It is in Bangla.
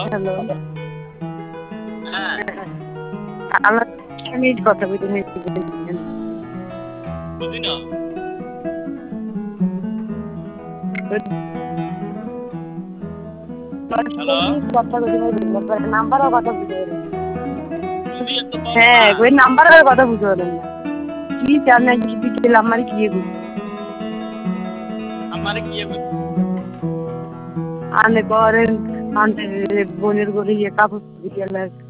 হ্যালো হ্যাঁ আমরা কথা বলতে বুঝি না হ্যালো নাম্বারও কথা বুঝতে পারি বুঝি তো বলো হ্যাঁ না ওই নাম্বারের কথা বুঝতে পারেন না কি চান না কি বিকেল আমার কি আমারে কি বলছো আনে করেন আনতে বোনের করে ইয়ে কাপড় দিয়ে